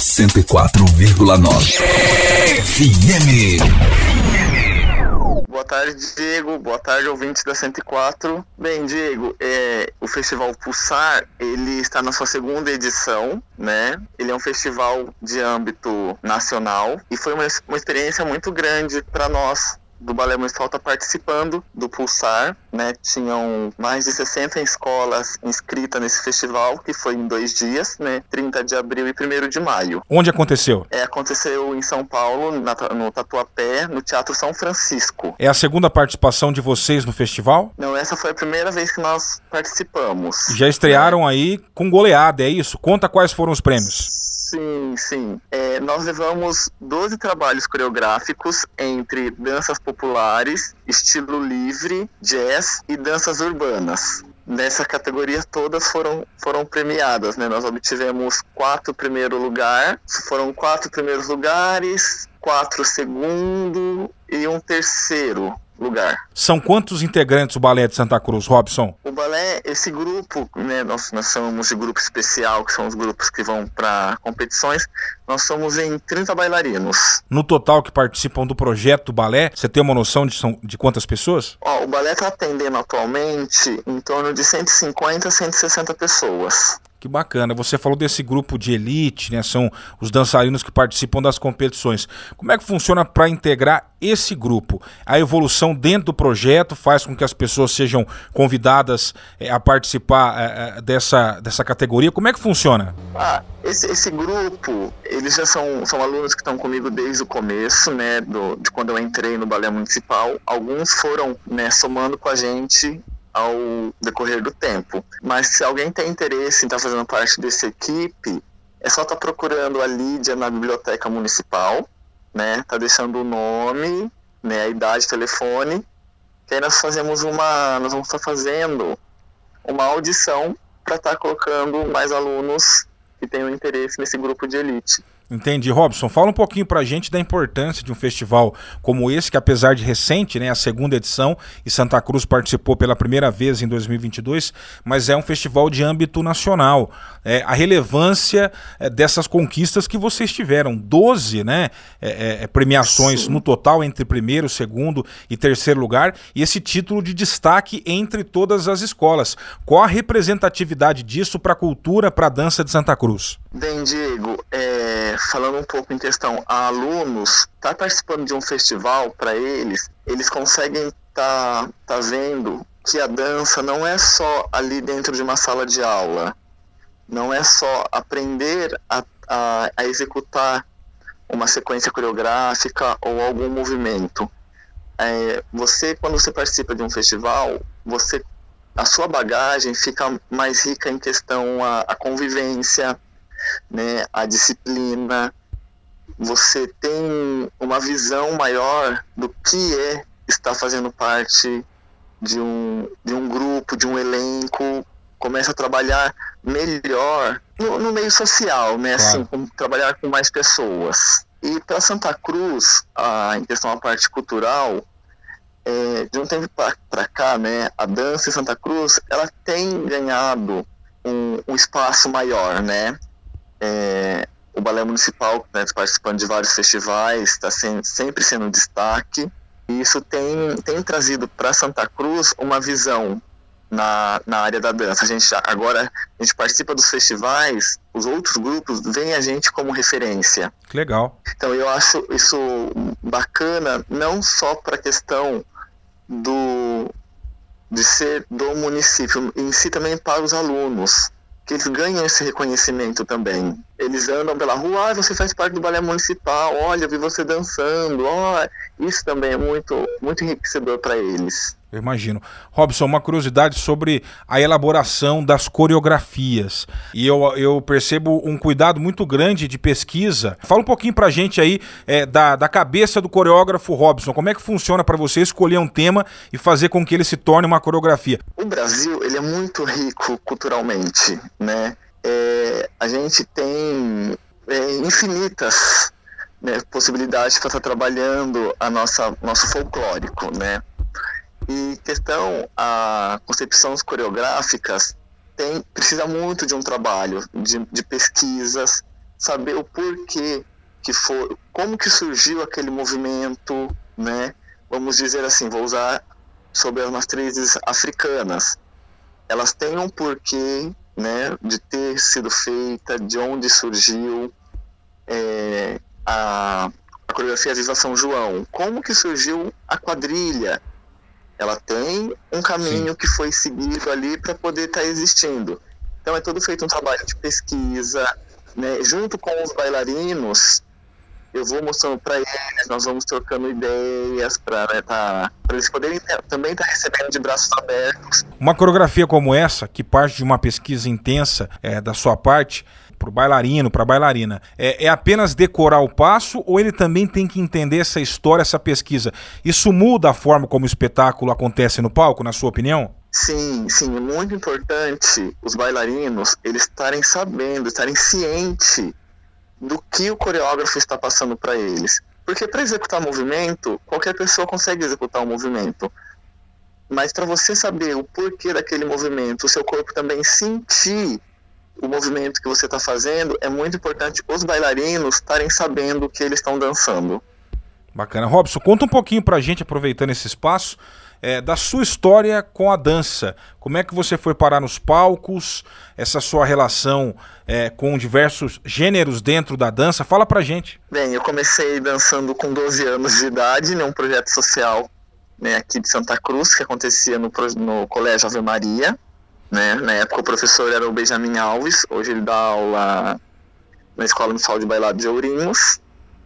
104,9 FM. Boa tarde, Diego. Boa tarde, ouvintes da 104. Bem, Diego, o Festival Pulsar, ele está na sua segunda edição, né? Ele é um festival de âmbito nacional e foi uma experiência muito grande para nós do Balé Municipal estar participando do Pulsar, né? Tinham mais de 60 escolas inscritas nesse festival, que foi em 2 dias, né? 30 de abril e 1º de maio. Onde aconteceu? Aconteceu em São Paulo, no Tatuapé, no Teatro São Francisco. É a segunda participação de vocês no festival? Não, essa foi a primeira vez que nós participamos. Já estrearam aí com goleada, é isso? Conta quais foram os prêmios. Sim. Nós levamos 12 trabalhos coreográficos entre danças populares, estilo livre, jazz e danças urbanas. Nessa categoria todas foram premiadas, né? Nós obtivemos 4 primeiros lugares, foram 4 primeiros lugares, 4 segundo e um terceiro lugar. São quantos integrantes o Balé de Santa Cruz, Robson? O balé, esse grupo, né, nós chamamos de grupo especial, que são os grupos que vão para competições, nós somos em 30 bailarinos. No total que participam do projeto do balé, você tem uma noção de quantas pessoas? O balé está atendendo atualmente em torno de 150 a 160 pessoas. Que bacana, você falou desse grupo de elite, né? São os dançarinos que participam das competições. Como é que funciona para integrar esse grupo? A evolução dentro do projeto faz com que as pessoas sejam convidadas a participar dessa categoria? Como é que funciona? Esse grupo, eles já são alunos que estão comigo desde o começo, né? De quando eu entrei no Balé Municipal. Alguns foram, né, somando com a gente ao decorrer do tempo. Mas se alguém tem interesse em estar fazendo parte dessa equipe, é só estar procurando a Lídia na Biblioteca Municipal, né? Tá deixando o nome, né, a idade, telefone, que aí nós vamos estar fazendo uma audição para estar colocando mais alunos que tenham interesse nesse grupo de elite. Entendi. Robson, fala um pouquinho pra gente da importância de um festival como esse, que apesar de recente, né, a segunda edição, e Santa Cruz participou pela primeira vez em 2022, mas é um festival de âmbito nacional. A relevância dessas conquistas que vocês tiveram, 12, né, premiações Sim. no total entre primeiro, segundo e terceiro lugar, e esse título de destaque entre todas as escolas. Qual a representatividade disso para a cultura, para a dança de Santa Cruz? Bem, Diego, falando um pouco em questão a alunos, estar participando de um festival, para eles conseguem tá vendo que a dança não é só ali dentro de uma sala de aula, não é só aprender a executar uma sequência coreográfica ou algum movimento. Quando você participa de um festival, a sua bagagem fica mais rica em questão a convivência, né, a disciplina. Você tem uma visão maior do que estar fazendo parte de um grupo, de um elenco, começa a trabalhar melhor no meio social, né, claro. Assim, trabalhar com mais pessoas. E para Santa Cruz, em questão da parte cultural, de um tempo para cá, né, a dança em Santa Cruz, ela tem ganhado um espaço maior, né? O Balé Municipal, né, participando de vários festivais, está sempre sendo um destaque, e isso tem trazido para Santa Cruz uma visão na área da dança. Agora a gente participa dos festivais, os outros grupos veem a gente como referência. Que legal. Então eu acho isso bacana, não só para a questão de ser do município, em si também para os alunos, que eles ganham esse reconhecimento também. Eles andam pela rua, você faz parte do Balé Municipal, olha, eu vi você dançando, isso também é muito, muito enriquecedor para eles. Eu imagino. Robson, uma curiosidade sobre a elaboração das coreografias. E eu percebo um cuidado muito grande de pesquisa. Fala um pouquinho pra gente aí da cabeça do coreógrafo Robson. Como é que funciona para você escolher um tema e fazer com que ele se torne uma coreografia? O Brasil, ele é muito rico culturalmente, né? A gente tem infinitas, né, possibilidades para estar trabalhando nosso folclórico, né? E a concepções coreográficas precisa muito de um trabalho de pesquisas, saber o porquê que foi, como que surgiu aquele movimento, né? Vamos dizer assim, vou usar sobre as matrizes africanas. Elas têm um porquê, né, de ter sido feita, de onde surgiu a coreografia Viva São João. Como que surgiu a quadrilha? Ela tem um caminho Sim. que foi seguido ali para poder estar existindo. Então é todo feito um trabalho de pesquisa, né? Junto com os bailarinos, eu vou mostrando para eles, nós vamos trocando ideias para eles poderem também estar recebendo de braços abertos. Uma coreografia como essa, que parte de uma pesquisa intensa da sua parte, para o bailarino, para a bailarina, é apenas decorar o passo ou ele também tem que entender essa história, essa pesquisa? Isso muda a forma como o espetáculo acontece no palco, na sua opinião? Sim, é muito importante os bailarinos eles estarem sabendo, estarem cientes do que o coreógrafo está passando para eles. Porque para executar movimento, qualquer pessoa consegue executar um movimento. Mas para você saber o porquê daquele movimento, o seu corpo também sentir o movimento que você está fazendo, é muito importante os bailarinos estarem sabendo o que eles estão dançando. Bacana. Robson, conta um pouquinho pra gente, aproveitando esse espaço, da sua história com a dança. Como é que você foi parar nos palcos, essa sua relação com diversos gêneros dentro da dança? Fala pra gente. Bem, eu comecei dançando com 12 anos de idade, num projeto social, né, aqui de Santa Cruz, que acontecia no Colégio Ave Maria. Né? Na época o professor era o Benjamin Alves, hoje ele dá aula na Escola Municipal de Bailado de Ourinhos.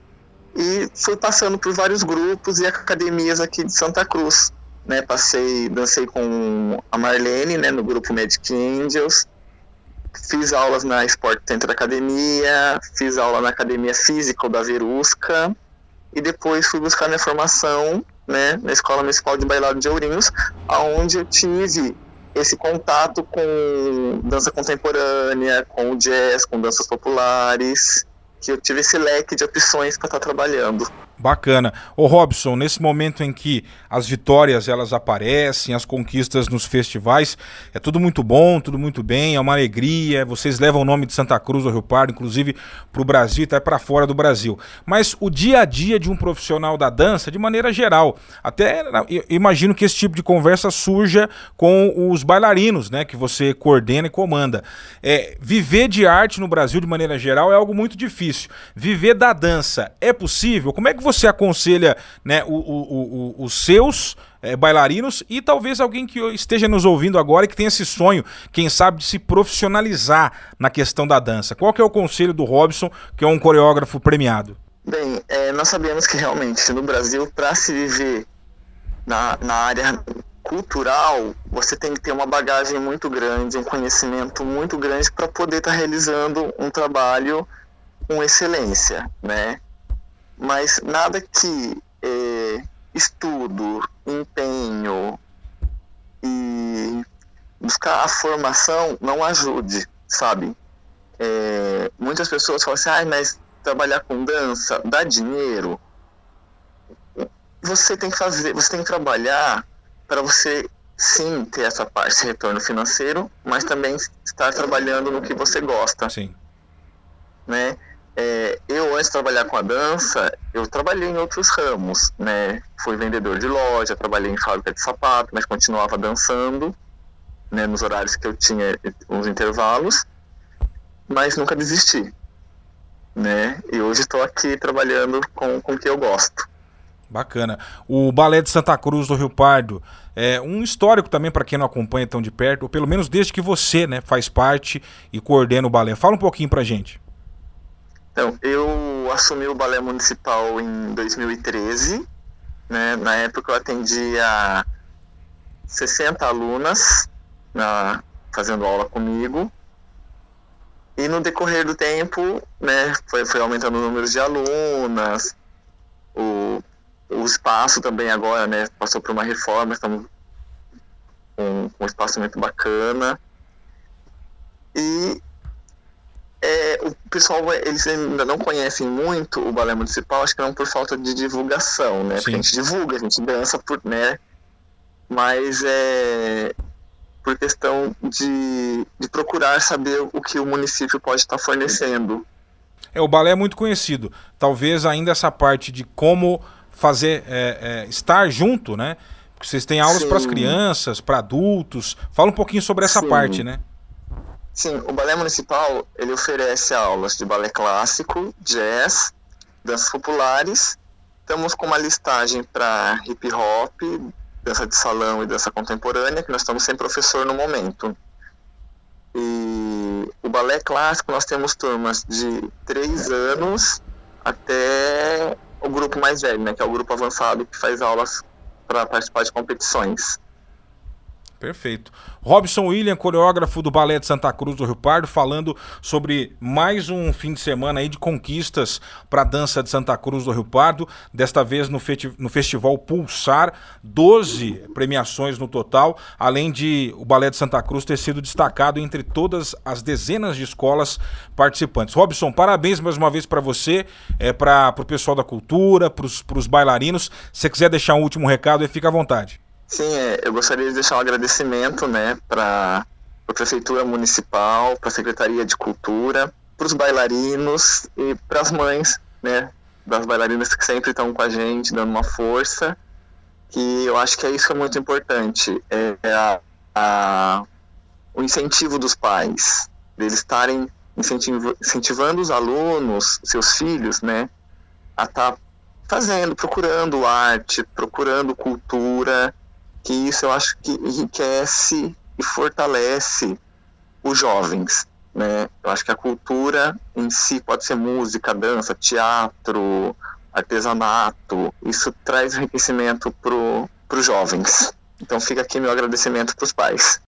E fui passando por vários grupos e academias aqui de Santa Cruz. Né, dancei com a Marlene, né, no grupo Magic Angels, fiz aulas na Sport Center Academia, fiz aula na Academia Física da Verusca, e depois fui buscar minha formação, né, na Escola Municipal de Bailado de Ourinhos, onde eu tive esse contato com dança contemporânea, com o jazz, com danças populares, que eu tive esse leque de opções para estar trabalhando. Bacana. Ô Robson, nesse momento em que as vitórias elas aparecem, as conquistas nos festivais, é tudo muito bom, tudo muito bem, é uma alegria, vocês levam o nome de Santa Cruz do Rio Pardo, inclusive para o Brasil e até para fora do Brasil. Mas o dia a dia de um profissional da dança, de maneira geral, até eu imagino que esse tipo de conversa surja com os bailarinos, né, que você coordena e comanda. Viver de arte no Brasil, de maneira geral, é algo muito difícil. Viver da dança é possível? Como é que você aconselha, né, os seus bailarinos e talvez alguém que esteja nos ouvindo agora e que tenha esse sonho, quem sabe, de se profissionalizar na questão da dança? Qual que é o conselho do Robson, que é um coreógrafo premiado? Bem, nós sabemos que realmente no Brasil, para se viver na área cultural, você tem que ter uma bagagem muito grande, um conhecimento muito grande para poder estar realizando um trabalho com excelência, né? Mas nada que estudo, empenho e buscar a formação não ajude, sabe? Muitas pessoas falam assim, mas trabalhar com dança dá dinheiro? Você tem que trabalhar para você sim ter essa parte de retorno financeiro, mas também estar trabalhando no que você gosta. Sim. Né? Eu, antes de trabalhar com a dança, eu trabalhei em outros ramos, né? Fui vendedor de loja, trabalhei em fábrica de sapato, mas continuava dançando, né, nos horários que eu tinha uns intervalos, mas nunca desisti, né? E hoje estou aqui trabalhando com o que eu gosto. Bacana. O Balé de Santa Cruz do Rio Pardo é um histórico também para quem não acompanha tão de perto, ou pelo menos desde que você, né, faz parte e coordena o balé. Fala um pouquinho pra gente. Então, eu assumi o Balé Municipal em 2013, né? Na época eu atendia 60 alunas fazendo aula comigo, e no decorrer do tempo, né, foi aumentando o número de alunas, o espaço também agora, né, passou por uma reforma, estamos com um espaço muito bacana, e o pessoal, eles ainda não conhecem muito o Balé Municipal, acho que não por falta de divulgação, né? Sim. Porque a gente divulga, a gente dança, né? Mas por questão de procurar saber o que o município pode estar fornecendo. O balé é muito conhecido. Talvez ainda essa parte de como fazer, estar junto, né? Porque vocês têm aulas para as crianças, para adultos. Fala um pouquinho sobre essa parte, né? Sim, o Balé Municipal, ele oferece aulas de balé clássico, jazz, danças populares. Estamos com uma listagem para hip hop, dança de salão e dança contemporânea, que nós estamos sem professor no momento. E o balé clássico, nós temos turmas de 3 anos até o grupo mais velho, né, que é o grupo avançado, que faz aulas para participar de competições. Perfeito. Robson William, coreógrafo do Balé de Santa Cruz do Rio Pardo, falando sobre mais um fim de semana aí de conquistas para a dança de Santa Cruz do Rio Pardo, desta vez no Festival Pulsar, 12 premiações no total, além de o Balé de Santa Cruz ter sido destacado entre todas as dezenas de escolas participantes. Robson, parabéns mais uma vez para você, para o pessoal da cultura, para os bailarinos. Se você quiser deixar um último recado, fica à vontade. Sim, eu gostaria de deixar um agradecimento, né, para a Prefeitura Municipal, para a Secretaria de Cultura, para os bailarinos e para as mães, né, das bailarinas que sempre estão com a gente, dando uma força, que eu acho que é isso que é muito importante, o incentivo dos pais, deles estarem incentivando os alunos, seus filhos, né, a estar procurando arte, procurando cultura, que isso eu acho que enriquece e fortalece os jovens, né? Eu acho que a cultura em si pode ser música, dança, teatro, artesanato, isso traz enriquecimento para os jovens. Então fica aqui meu agradecimento para os pais.